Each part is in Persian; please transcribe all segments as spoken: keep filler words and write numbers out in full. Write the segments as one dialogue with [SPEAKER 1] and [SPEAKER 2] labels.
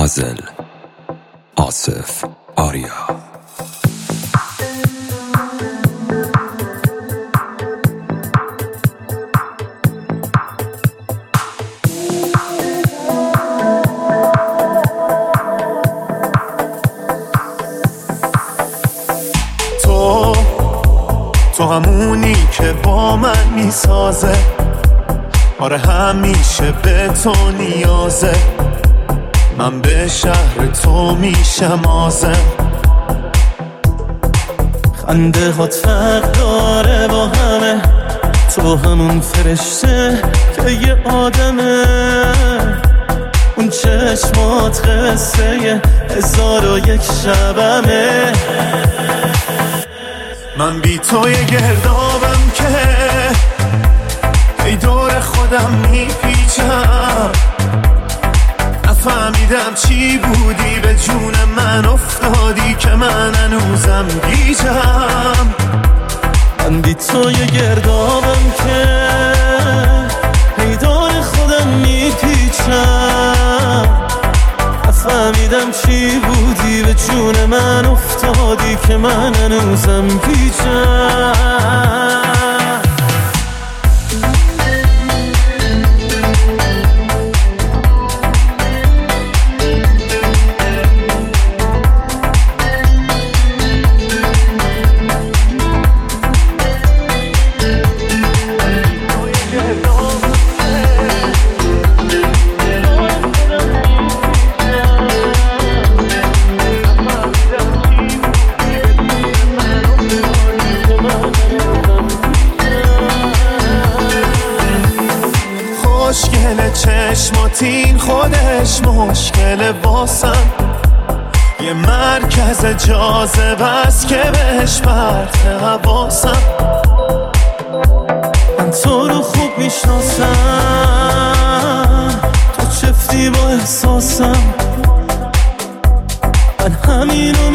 [SPEAKER 1] پازل آصف آریا.
[SPEAKER 2] تو تو همونی که با من میسازه، آره همیشه به تو نیازه. من به شهر تو میشم آزم، خنده هات فرق داره با همه. تو همون فرشته که یه آدمه، اون چشمات قصه هزار و یک شبمه. من بی تو یه گردابم که ای دور خودم میپیچم. نفهمیدم چی بودی به جون من افتادی که من هنوزم گیجم. من بی تو یه گردابم که ای دور خودم میپیچم. نفهمیدم چی بودی به جون من افتادی که من هنوزم گیجم. مشکل چشماتین خودش مشکل واسم. یه مرکز جاذبه است که بهش پرت حواسم. من تو رو خوب میشناسم، تو چفتی با احساسم. من همینو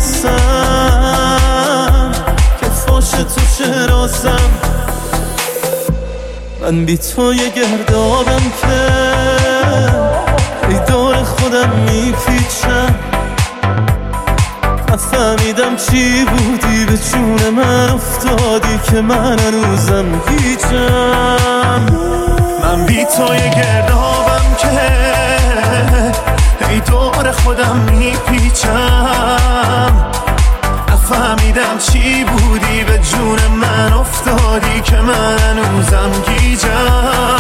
[SPEAKER 2] میخواستم که فاش تو شراسم. من بی تو یه گردابم که ای دور خودم میپیچم. نفهمیدم چی بودی به جون من افتادی که من هنوزم گیجم. من بی تو یه گردابم که ای دور خودم میپیچم. نفهمیدم چی بودی به جون من افتادی که من هنوزم گیجم.